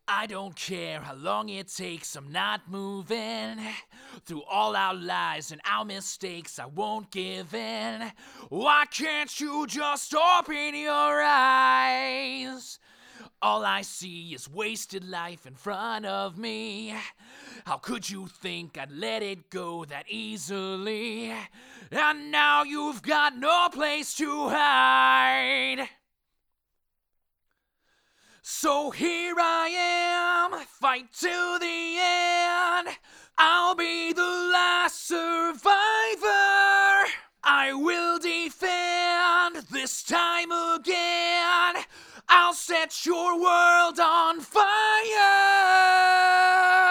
I don't care how long it takes, I'm not moving. Through all our lies and our mistakes, I won't give in. Why can't you just open your eyes? All I see is wasted life in front of me. How could you think I'd let it go that easily? And now you've got no place to hide. So here I am, fight till the end. I'll be the last survivor. I will defend this time again. I'll set your world on fire.